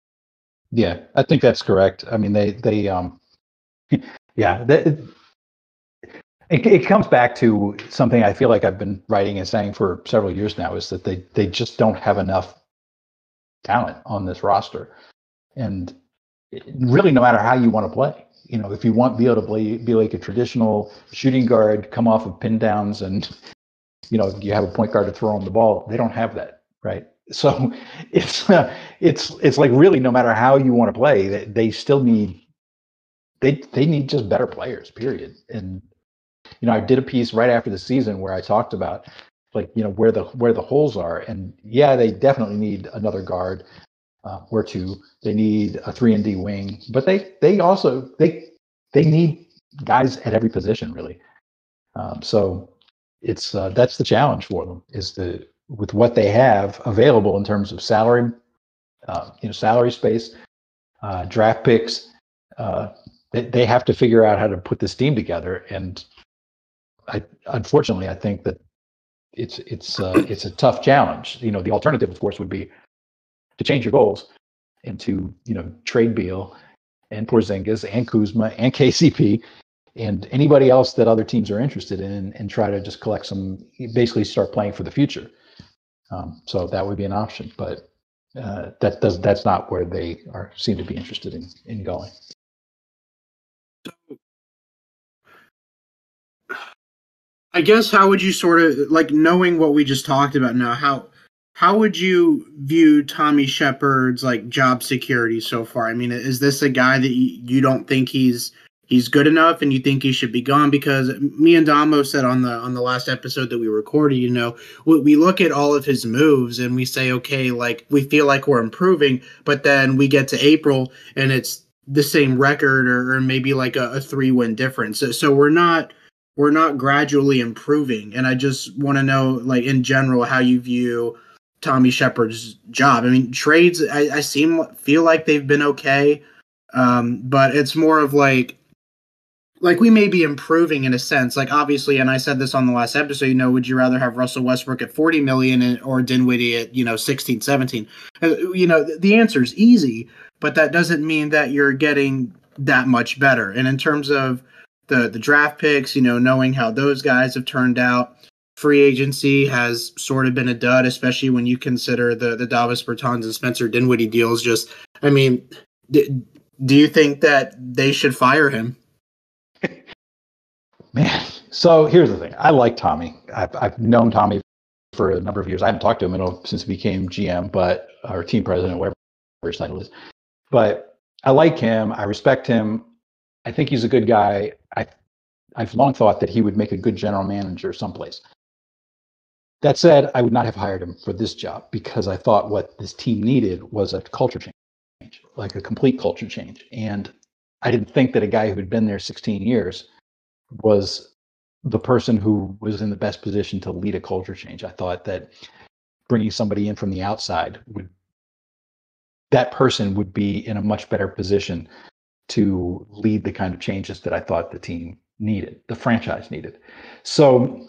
Yeah, I think that's correct. I mean, they, they, um, yeah, they, it, it comes back to something I feel like I've been writing and saying for several years now, is that they, they just don't have enough talent on this roster. And really, no matter how you want to play, you know, if you want Beal to play, be like a traditional shooting guard, come off of pin downs and, you know, you have a point guard to throw on the ball, they don't have that, right? So it's uh, it's it's like, really, no matter how you want to play, they, they still need they they need just better players, period. And you know, I did a piece right after the season where I talked about, like, you know, where the where the holes are, and yeah, they definitely need another guard uh, or two. They need a three and D wing, but they they also they they need guys at every position, really. Um, so it's uh, that's the challenge for them, is to, with what they have available in terms of salary, uh, you know, salary space, uh, draft picks. Uh, they, they have to figure out how to put this team together, and I, unfortunately, I think that it's it's uh, it's a tough challenge. You know, the alternative, of course, would be to change your goals and to, you know, trade Beal and Porzingis and Kuzma and K C P and anybody else that other teams are interested in, and try to just collect some, basically start playing for the future. Um, so that would be an option, but uh, that does that's not where they are seem to be interested in in going. I guess, how would you sort of, like, knowing what we just talked about now, how how would you view Tommy Shepard's, like, job security so far? I mean, is this a guy that you, you don't think he's he's good enough and you think he should be gone? Because me and Damo said on the on the last episode that we recorded, you know, we, we look at all of his moves and we say, okay, like we feel like we're improving, but then we get to April and it's the same record or, or maybe like a, a three win difference. So, so we're not we're not gradually improving. And I just want to know, like in general, how you view Tommy Shepard's job. I mean, trades, I, I seem feel like they've been okay, um, but it's more of like, like we may be improving in a sense. Like obviously, and I said this on the last episode, you know, would you rather have Russell Westbrook at forty million and, or Dinwiddie at, you know, sixteen, seventeen? Uh, you know, the answer is easy, but that doesn't mean that you're getting that much better. And in terms of the the draft picks, you know, knowing how those guys have turned out. Free agency has sort of been a dud, especially when you consider the the Davis Bertans and Spencer Dinwiddie deals. Just, I mean, d- do you think that they should fire him? Man, so here's the thing. I like Tommy. I've, I've known Tommy for a number of years. I haven't talked to him since he became G M, but or team president, whatever his title is. But I like him. I respect him. I think he's a good guy. I I've long thought that he would make a good general manager someplace. That said, I would not have hired him for this job because I thought what this team needed was a culture change, like a complete culture change. And I didn't think that a guy who had been there sixteen years was the person who was in the best position to lead a culture change. I thought that bringing somebody in from the outside would, that person would be in a much better position to lead the kind of changes that I thought the team needed, the franchise needed. So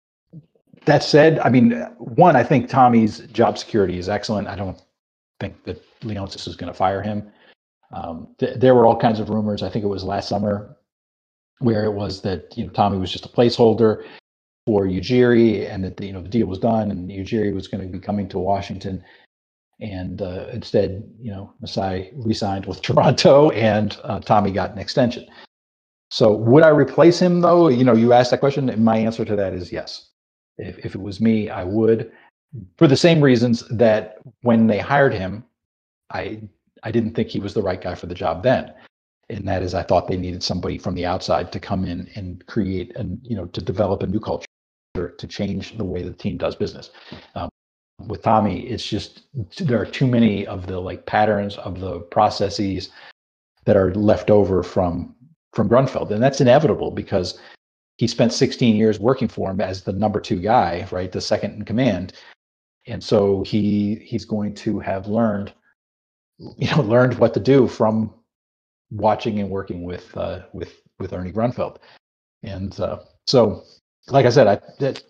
that said, I mean, one, I think Tommy's job security is excellent. I don't think that Leonsis is going to fire him. Um, th- there were all kinds of rumors. I think it was last summer where it was that, you know, Tommy was just a placeholder for Ujiri and that the, you know, the deal was done and Ujiri was going to be coming to Washington. And uh, instead, you know, Masai re-signed with Toronto and uh, Tommy got an extension. So would I replace him though? You know, you asked that question and my answer to that is yes. If, if it was me, I would, for the same reasons that when they hired him, I I didn't think he was the right guy for the job then. And that is, I thought they needed somebody from the outside to come in and create and, you know, to develop a new culture, to change the way the team does business. Um, with Tommy, it's just, there are too many of the like patterns of the processes that are left over from, from Grunfeld. And that's inevitable because he spent sixteen years working for him as the number two guy, right? The second in command. And so he he's going to have learned, you know, learned what to do from watching and working with uh, with with Ernie Grunfeld. And uh, so, like I said, I that,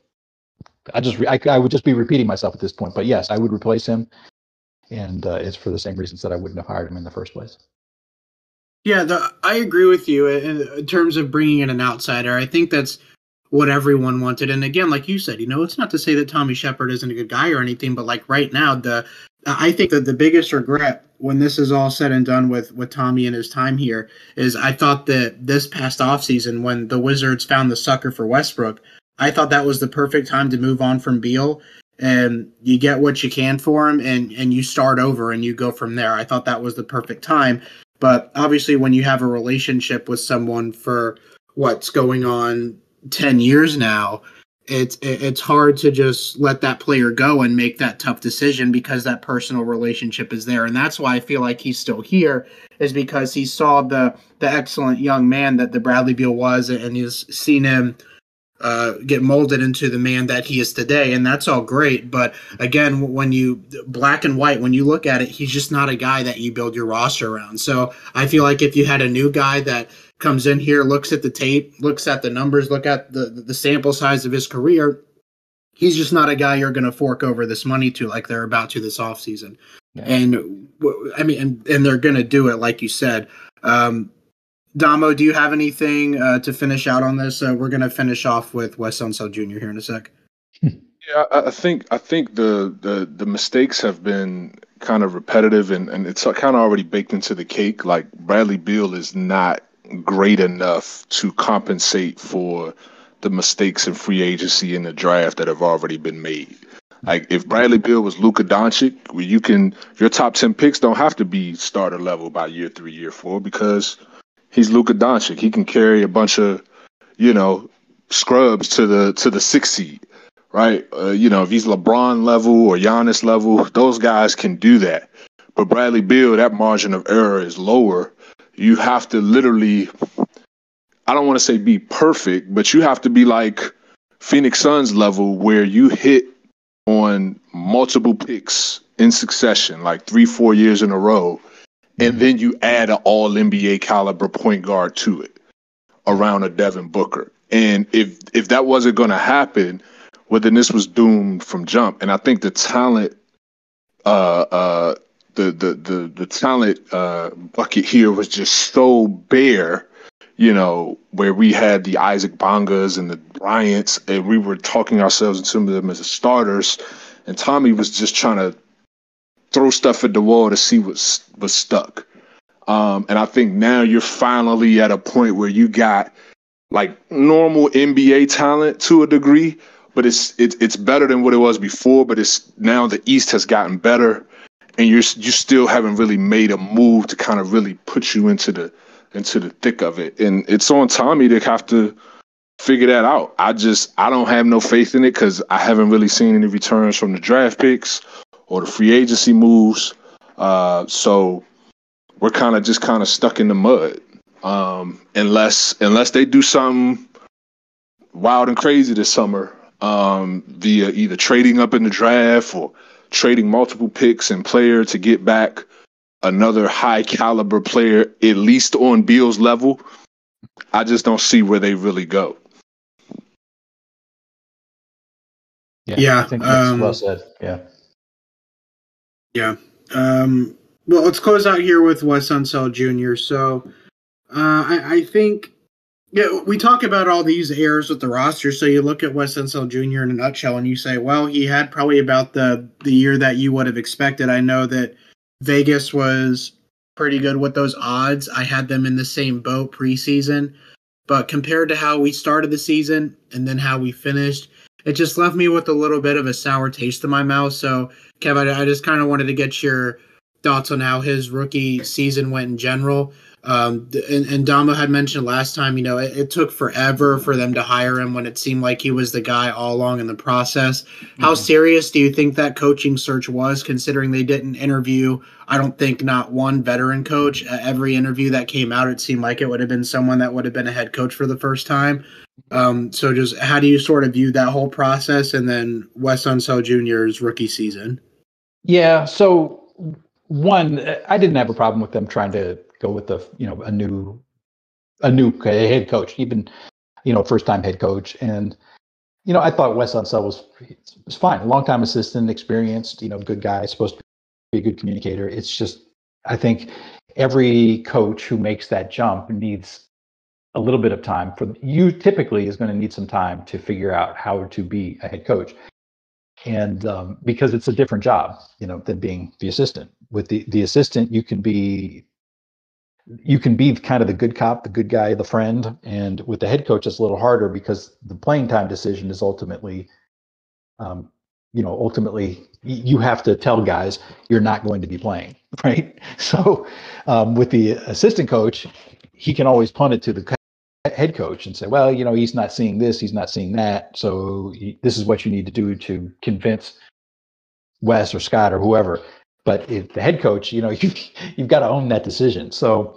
I just I, I would just be repeating myself at this point. But yes, I would replace him, and uh, it's for the same reasons that I wouldn't have hired him in the first place. Yeah, the, I agree with you in, in terms of bringing in an outsider. I think that's what everyone wanted. And again, like you said, you know, it's not to say that Tommy Shepard isn't a good guy or anything, but like right now, the I think that the biggest regret when this is all said and done with, with Tommy and his time here is I thought that this past offseason when the Wizards found the sucker for Westbrook, I thought that was the perfect time to move on from Beal. And you get what you can for him and, and you start over and you go from there. I thought that was the perfect time. But obviously, when you have a relationship with someone for what's going on ten years now, it's it's hard to just let that player go and make that tough decision because that personal relationship is there. And that's why I feel like he's still here, is because he saw the the excellent young man that the Bradley Beal was, and he's seen him uh, get molded into the man that he is today. And that's all great. But again, when you black and white, when you look at it, he's just not a guy that you build your roster around. So I feel like if you had a new guy that comes in here, looks at the tape, looks at the numbers, look at the, the sample size of his career, he's just not a guy you're going to fork over this money to like they're about to this offseason. Yeah. And I mean, and, and they're going to do it, like you said. Um, Damo, do you have anything uh, to finish out on this? Uh, we're going to finish off with Wes Unseld Junior here in a sec. Yeah, I think I think the, the, the mistakes have been kind of repetitive, and, and it's kind of already baked into the cake. Like Bradley Beal is not great enough to compensate for the mistakes in free agency and the draft that have already been made. Like if Bradley Beal was Luka Doncic, where you can your top ten picks don't have to be starter level by year three, year four, because He's Luka Doncic. He can carry a bunch of, you know, scrubs to the to the sixth seed, right? Uh, you know, if he's LeBron level or Giannis level, those guys can do that. But Bradley Beal, that margin of error is lower. You have to literally, I don't want to say be perfect, but you have to be like Phoenix Suns level where you hit on multiple picks in succession, like three, four years in a row. And then you add an all N B A caliber point guard to it around a Devin Booker. And if if that wasn't going to happen, well, then this was doomed from jump. And I think the talent, uh, uh, the the the the talent uh, bucket here was just so bare, you know, where we had the Isaac Bongas and the Bryants, and we were talking ourselves into some of them as starters, and Tommy was just trying to throw stuff at the wall to see what was stuck. Um, and I think now you're finally at a point where you got like normal N B A talent to a degree, but it's it's it's better than what it was before. But it's now the East has gotten better, and you're you still haven't really made a move to kind of really put you into the into the thick of it. And it's on Tommy to have to figure that out. I just I don't have no faith in it because I haven't really seen any returns from the draft picks or the free agency moves. Uh, so we're kind of just kind of stuck in the mud. Um, unless unless they do something wild and crazy this summer, um, via either trading up in the draft or trading multiple picks and player to get back another high caliber player, at least on Beal's level, I just don't see where they really go. Yeah, yeah I think that's um, well said. Yeah. Yeah. Um, well, let's close out here with Wes Unseld Junior So uh, I, I think yeah, we talk about all these errors with the roster. So you look at Wes Unseld Junior in a nutshell and you say, well, he had probably about the, the year that you would have expected. I know that Vegas was pretty good with those odds. I had them in the same boat preseason. But compared to how we started the season and then how we finished, it just left me with a little bit of a sour taste in my mouth. So, Kev, I, I just kind of wanted to get your thoughts on how his rookie season went in general. Um, and, and Damo had mentioned last time, you know, it, it took forever for them to hire him when it seemed like he was the guy all along in the process. Mm-hmm. How serious do you think that coaching search was, considering they didn't interview, I don't think, not one veteran coach? Uh, every interview that came out, it seemed like it would have been someone that would have been a head coach for the first time. Um, so just how do you sort of view that whole process and then Wes Unseld Junior's rookie season? Yeah. So one, I didn't have a problem with them trying to go with the, you know, a new, a new head coach, even, you know, first time head coach. And, you know, I thought Wes Unseld was, was fine. Longtime assistant, experienced, you know, good guy, supposed to be a good communicator. It's just, I think every coach who makes that jump needs a little bit of time. For you typically is going to need some time to figure out how to be a head coach. And um, because it's a different job, you know, than being the assistant. With the, the assistant, you can be, you can be kind of the good cop, the good guy, the friend. And with the head coach, it's a little harder because the playing time decision is ultimately, um, you know, ultimately you have to tell guys you're not going to be playing, right? So um, with the assistant coach, he can always punt it to the head coach and say, well, you know, he's not seeing this, he's not seeing that. So he, this is what you need to do to convince Wes or Scott or whoever. But if the head coach, you know, you, you've got to own that decision. So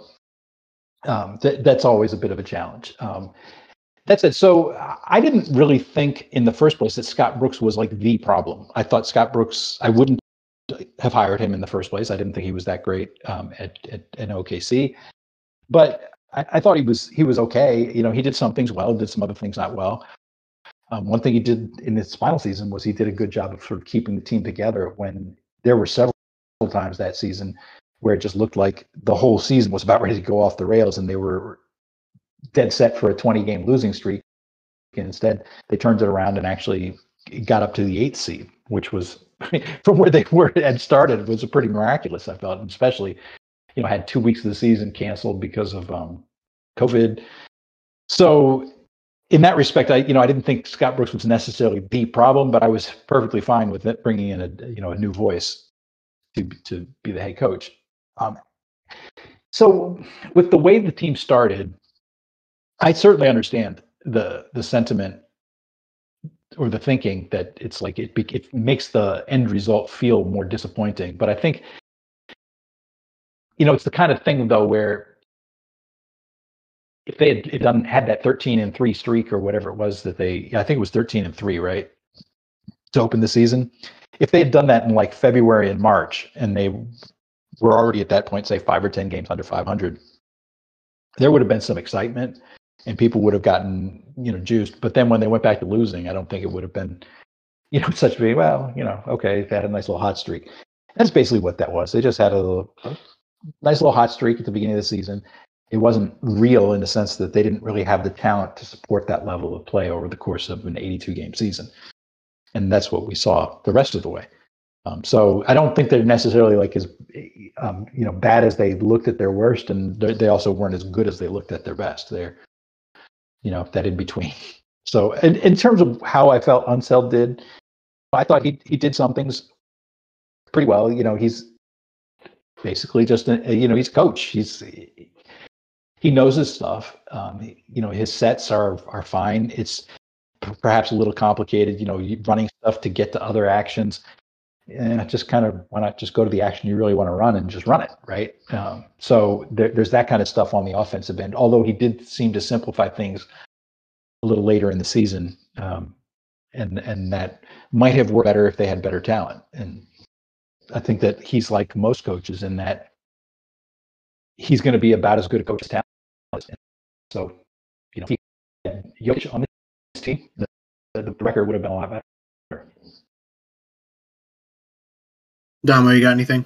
um, th- that's always a bit of a challenge. Um, that's it. So I didn't really think in the first place that Scott Brooks was like the problem. I thought Scott Brooks, I wouldn't have hired him in the first place. I didn't think he was that great um, at, at, at O K C. But I, I thought he was he was okay. You know, he did some things well, did some other things not well. Um, one thing he did in his final season was he did a good job of sort of keeping the team together when there were several times that season where it just looked like the whole season was about ready to go off the rails and they were dead set for a twenty game losing streak. And instead, they turned it around and actually got up to the eighth seed, which was from where they were had started was pretty miraculous, I felt, and especially, you know, had two weeks of the season canceled because of um, COVID. So in that respect, I, you know, I didn't think Scott Brooks was necessarily the problem, but I was perfectly fine with it, bringing in a, you know, a new voice to to be the head coach. Um, So with the way the team started, I certainly understand the the sentiment or the thinking that it's like it it makes the end result feel more disappointing. But I think, you know, it's the kind of thing though where if they had done had that thirteen and three streak or whatever it was that they, I think it was thirteen and three, right, to open the season. If they had done that in like February and March, and they were already at that point, say five or ten games under five hundred, there would have been some excitement, and people would have gotten, you know, juiced. But then when they went back to losing, I don't think it would have been, you know, such a, well, you know, okay, they had a nice little hot streak. That's basically what that was. They just had a, little, a nice little hot streak at the beginning of the season. It wasn't real in the sense that they didn't really have the talent to support that level of play over the course of an eighty-two game season. And that's what we saw the rest of the way. Um, so I don't think they're necessarily like as, um, you know, bad as they looked at their worst, and they also weren't as good as they looked at their best. They're, you know, that in between. So in, in terms of how I felt Unseld did, I thought he he did some things pretty well. You know, he's basically just a, you know, he's a coach. He's he knows his stuff. Um, he, you know, his sets are are fine. It's perhaps a little complicated, you know, running stuff to get to other actions. And just kind of, why not just go to the action you really want to run and just run it, right? Um, so there, there's that kind of stuff on the offensive end, although he did seem to simplify things a little later in the season. Um, and and that might have worked better if they had better talent. And I think that he's like most coaches in that he's going to be about as good a coach as talent. So, you know, if he had Jokic on this team, the, the record would have been a lot better. Damo, you got anything?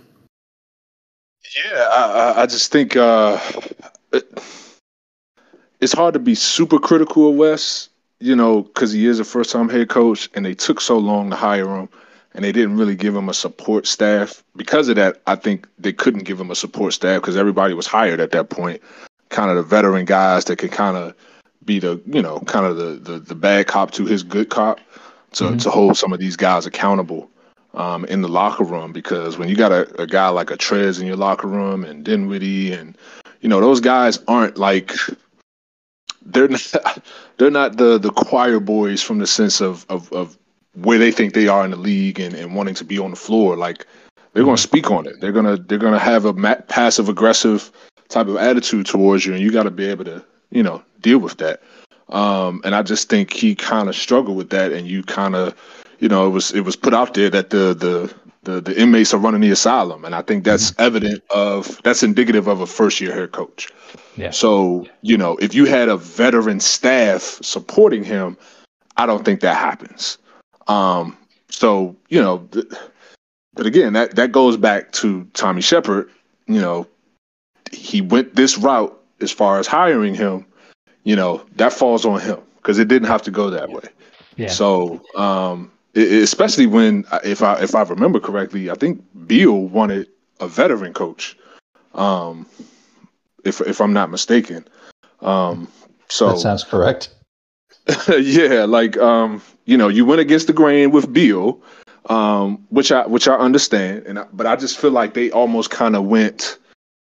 Yeah, I, I just think uh, it, it's hard to be super critical of Wes, you know, because he is a first-time head coach, and they took so long to hire him, and they didn't really give him a support staff. Because of that, I think they couldn't give him a support staff because everybody was hired at that point, kind of the veteran guys that could kind of be the, you know, kind of the, the, the bad cop to his good cop to, mm-hmm. to hold some of these guys accountable. Um, in the locker room, because when you got a, a guy like a Trez in your locker room and Dinwiddie, and you know those guys aren't like they're not, they're not the the choir boys from the sense of of, of where they think they are in the league and, and wanting to be on the floor. Like they're going to speak on it. They're gonna they're gonna have a ma- passive aggressive type of attitude towards you, and you got to be able to you know deal with that. Um, and I just think he kind of struggled with that, and you kind of. You know, it was it was put out there that the the the, the inmates are running the asylum, and I think that's mm-hmm. evident of that's indicative of a first year head coach. Yeah. So you know, if you had a veteran staff supporting him, I don't think that happens. Um, so you know, th- but again, that that goes back to Tommy Shepard. You know, he went this route as far as hiring him. You know, that falls on him because it didn't have to go that way. Yeah. So. Um, Especially when, if I if I remember correctly, I think Beal wanted a veteran coach, um, if if I'm not mistaken. Um, so that sounds correct. yeah, like um, you know, you went against the grain with Beal, um, which I which I understand, and I, but I just feel like they almost kind of went.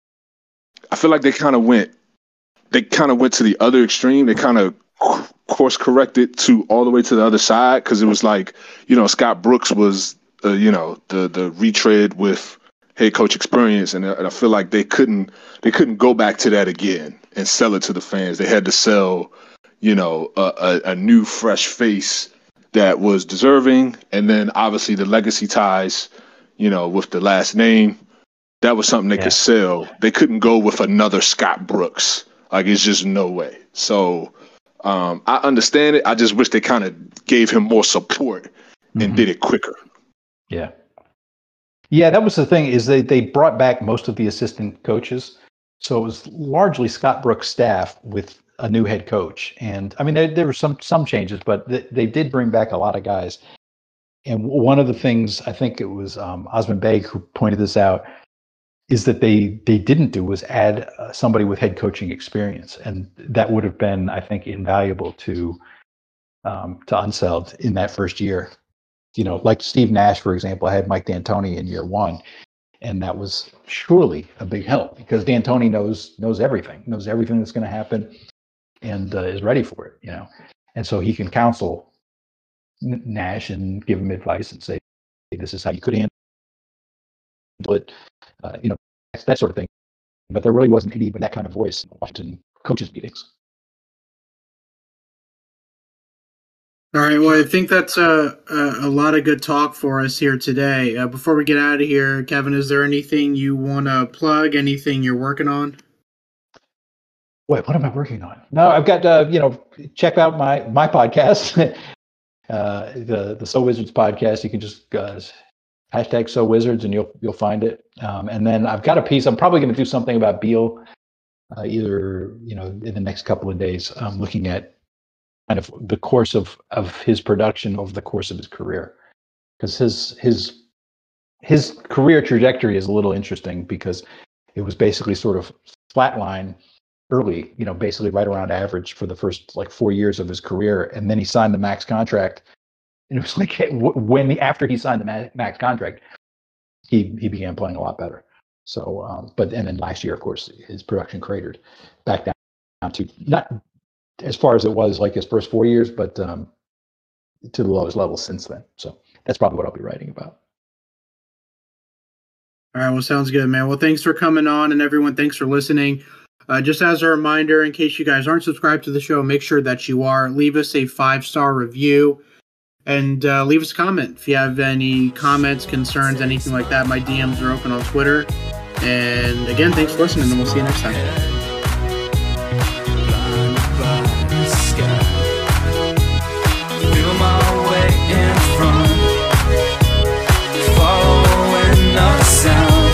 I feel like they kind of went. They kind of went to the other extreme. They kind of. Course corrected to all the way to the other side because it was like, you know, Scott Brooks was, uh, you know, the the retread with head coach experience, and, and I feel like they couldn't they couldn't go back to that again and sell it to the fans. They had to sell, you know, a, a, a new fresh face that was deserving, and then obviously the legacy ties, you know, with the last name, that was something they yeah. could sell. They couldn't go with another Scott Brooks. Like it's just no way. So. Um, I understand it. I just wish they kind of gave him more support and mm-hmm. did it quicker. Yeah. Yeah, that was the thing is they, they brought back most of the assistant coaches. So it was largely Scott Brooks' staff with a new head coach. And I mean, there, there were some some changes, but they, they did bring back a lot of guys. And one of the things, I think it was um, Osman Beg who pointed this out, is that they they didn't do was add uh, somebody with head coaching experience, and that would have been, I think, invaluable to um, to Unseld in that first year. You know, like Steve Nash, for example, had Mike D'Antoni in year one, And that was surely a big help because D'Antoni knows knows everything, knows everything that's going to happen, and uh, is ready for it. You know, and so he can counsel Nash and give him advice and say, hey, "This is how you could handle it." Uh, you know, that, that sort of thing. But there really wasn't even that kind of voice in the Washington coaches meetings. All right. Well, I think that's a, a, a lot of good talk for us here today. Uh, before we get out of here, Kevin, is there anything you want to plug? Anything you're working on? Wait, what am I working on? No, I've got, uh, you know, check out my my podcast, uh, the the So Wizards podcast. You can just uh, hashtag So Wizards and you'll you'll find it. Um, and then I've got a piece. I'm probably going to do something about Beal, uh, either you know in the next couple of days. I'm looking at kind of the course of, of his production over the course of his career, because his his his career trajectory is a little interesting because it was basically sort of flatline early, you know, basically right around average for the first like four years of his career, and then he signed the max contract, and it was like when after he signed the max contract, he he began playing a lot better. So, um, but and then last year, of course, his production cratered back down, down to not as far as it was like his first four years, but um, to the lowest level since then. So that's probably what I'll be writing about. All right. Well, sounds good, man. Well, thanks for coming on, and everyone, thanks for listening. Uh, just as a reminder, in case you guys aren't subscribed to the show, make sure that you are. Leave us a five-star review and uh, leave us a comment. If you have any comments, concerns, anything like that, my D Ms are open on Twitter. And again, thanks for listening, and we'll see you next time. Following the sound.